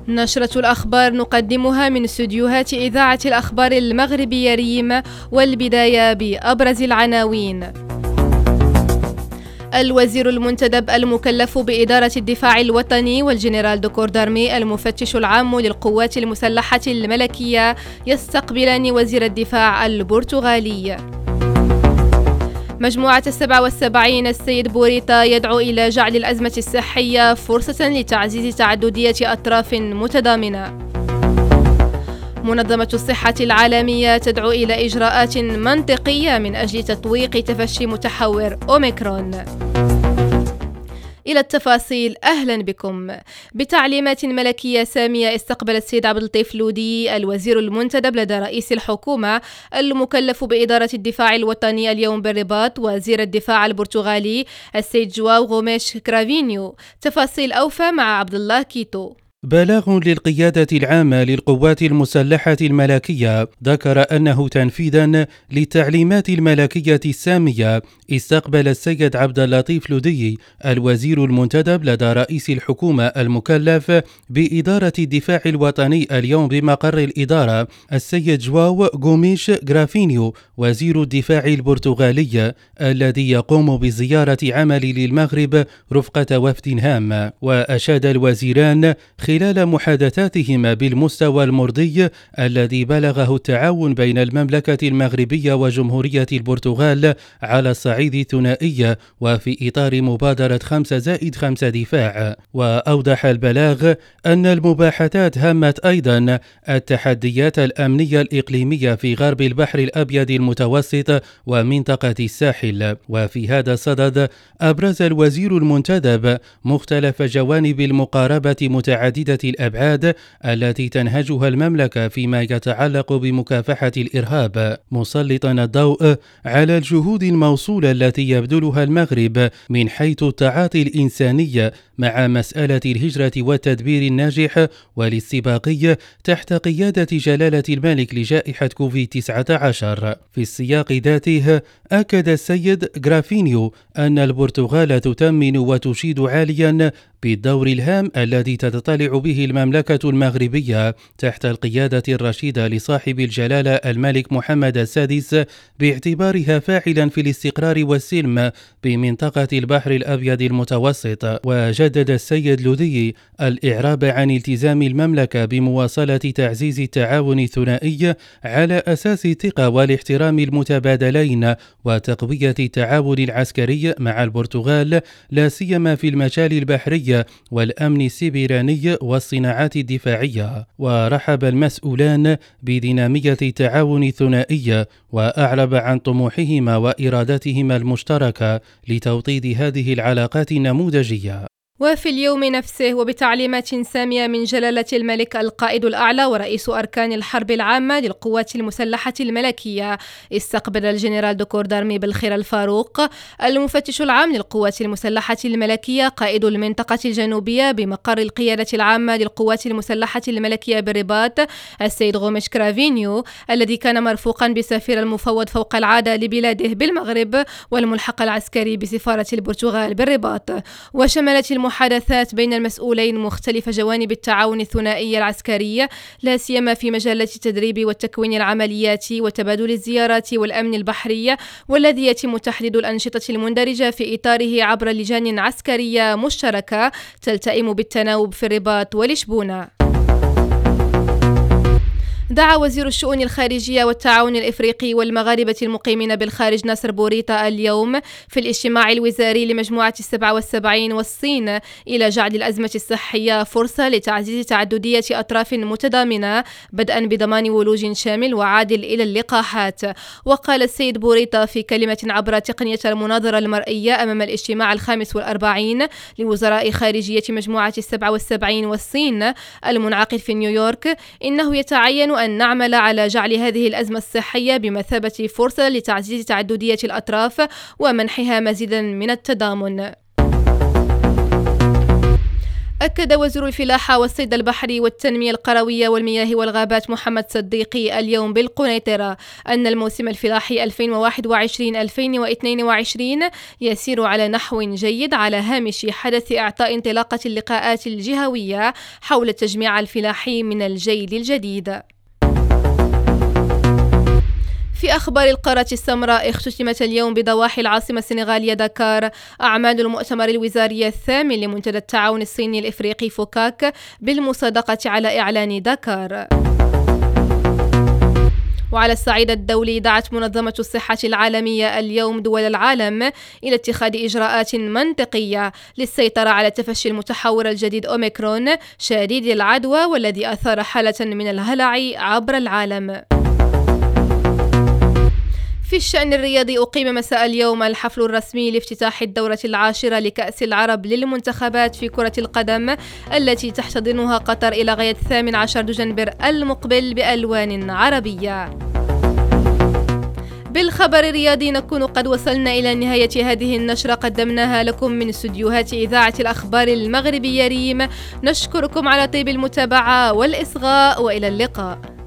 نشرة الأخبار نقدمها من استديوهات إذاعة الأخبار المغربية ريم، والبداية بأبرز العناوين. الوزير المنتدب المكلف بإدارة الدفاع الوطني والجنرال دكور دارمي المفتش العام للقوات المسلحة الملكية يستقبلان وزير الدفاع البرتغالي. مجموعة 77 السيد بوريطة يدعو إلى جعل الأزمة الصحية فرصة لتعزيز تعددية أطراف متضامنة. منظمة الصحة العالمية تدعو إلى إجراءات منطقية من أجل تطويق تفشي متحور أوميكرون. إلى التفاصيل، أهلا بكم. بتعليمات ملكية سامية استقبل السيد عبد اللطيف لودي الوزير المنتدب لدى رئيس الحكومة المكلف بإدارة الدفاع الوطني اليوم بالرباط وزير الدفاع البرتغالي السيد جواو غوميش كرافينيو. تفاصيل أوفى مع عبد الله كيتو. بلاغ للقيادة العامة للقوات المسلحة الملكية ذكر أنه تنفيذا للتعليمات الملكية السامية استقبل السيد عبد اللطيف لودي الوزير المنتدب لدى رئيس الحكومة المكلف بإدارة الدفاع الوطني اليوم بمقر الإدارة السيد جواو غوميش غرافينيو وزير الدفاع البرتغالي الذي يقوم بزيارة عمل للمغرب رفقة وفد هام. وأشاد الوزيران خلال محادثاتهما بالمستوى المرضي الذي بلغه التعاون بين المملكة المغربية وجمهورية البرتغال على الصعيد الثنائي وفي إطار مبادرة 5+5 دفاع. وأوضح البلاغ أن المباحثات همت أيضا التحديات الأمنية الإقليمية في غرب البحر الأبيض المتوسط ومنطقة الساحل. وفي هذا الصدد أبرز الوزير المنتدب مختلف جوانب المقاربة متعددة الأبعاد التي تنهجها المملكة فيما يتعلق بمكافحة الإرهاب، مسلطا الضوء على الجهود الموصولة التي يبذلها المغرب من حيث التعاطي الإنساني مع مسألة الهجرة والتدبير الناجح والاستباقي تحت قيادة جلالة الملك لجائحة كوفيد-19. في السياق ذاته أكد السيد غرافينيو أن البرتغال تثمن وتشيد عاليا بالدور الهام الذي تتطلع به المملكة المغربية تحت القيادة الرشيدة لصاحب الجلالة الملك محمد السادس باعتبارها فاعلا في الاستقرار والسلم بمنطقة البحر الأبيض المتوسط. وجدد السيد لودي الإعراب عن التزام المملكة بمواصلة تعزيز التعاون الثنائي على أساس الثقة والاحترام المتبادلين وتقوية التعاون العسكري مع البرتغال لا سيما في المجال البحري والأمن السيبراني والصناعات الدفاعية. ورحب المسؤولان بدينامية التعاون الثنائي وأعرب عن طموحهما وإرادتهما المشتركة لتوطيد هذه العلاقات النموذجية. وفي اليوم نفسه وبتعليمات سامية من جلالة الملك القائد الأعلى ورئيس أركان الحرب العامة للقوات المسلحة الملكية استقبل الجنرال دكور دارمي بالخير الفاروق المفتش العام للقوات المسلحة الملكية قائد المنطقة الجنوبية بمقر القيادة العامة للقوات المسلحة الملكية بالرباط السيد غوميش كرافينيو الذي كان مرفوقا بسفير المفوض فوق العادة لبلاده بالمغرب والملحق العسكري بسفارة البرتغال بالرباط. وشملت المحادثات بين المسؤولين مختلف جوانب التعاون الثنائي العسكري لا سيما في مجالات التدريب والتكوين العملياتي وتبادل الزيارات والأمن البحري، والذي يتم تحديد الأنشطة المندرجة في إطاره عبر لجان عسكرية مشتركة تلتئم بالتناوب في الرباط ولشبونة. دعا وزير الشؤون الخارجية والتعاون الإفريقي والمغاربة المقيمين بالخارج ناصر بوريطة اليوم في الاجتماع الوزاري لمجموعة 77 والصين إلى جعل الأزمة الصحية فرصة لتعزيز تعددية أطراف متضامنة بدءا بضمان ولوج شامل وعادل إلى اللقاحات. وقال السيد بوريطة في كلمة عبر تقنية المناظرة المرئية أمام الاجتماع 45 لوزراء خارجية مجموعة 77 والصين المنعقد في نيويورك إنه يتعين أن نعمل على جعل هذه الأزمة الصحية بمثابة فرصة لتعزيز تعددية الأطراف ومنحها مزيدا من التضامن. أكد وزير الفلاحة والصيد البحري والتنمية القروية والمياه والغابات محمد صديقي اليوم بالقنيطرة أن الموسم الفلاحي 2021-2022 يسير على نحو جيد على هامش حدث إعطاء انطلاقة اللقاءات الجهوية حول التجميع الفلاحي من الجيل الجديد. في أخبار القارة السمراء، اختتمت اليوم بضواحي العاصمة السنغالية داكار أعمال المؤتمر الوزاري الثامن لمنتدى التعاون الصيني الإفريقي فوكاك بالمصادقة على إعلان داكار. وعلى الصعيد الدولي، دعت منظمة الصحة العالمية اليوم دول العالم إلى اتخاذ إجراءات منطقية للسيطرة على تفشي المتحور الجديد أوميكرون شديد العدوى والذي أثار حالة من الهلع عبر العالم. في الشأن الرياضي، أقيم مساء اليوم الحفل الرسمي لافتتاح الدورة العاشرة لكأس العرب للمنتخبات في كرة القدم التي تحتضنها قطر إلى غاية 18 دجنبر المقبل بألوان عربية. بالخبر الرياضي نكون قد وصلنا إلى نهاية هذه النشرة قدمناها لكم من استديوهات إذاعة الأخبار المغربية ريم. نشكركم على طيب المتابعة والإصغاء وإلى اللقاء.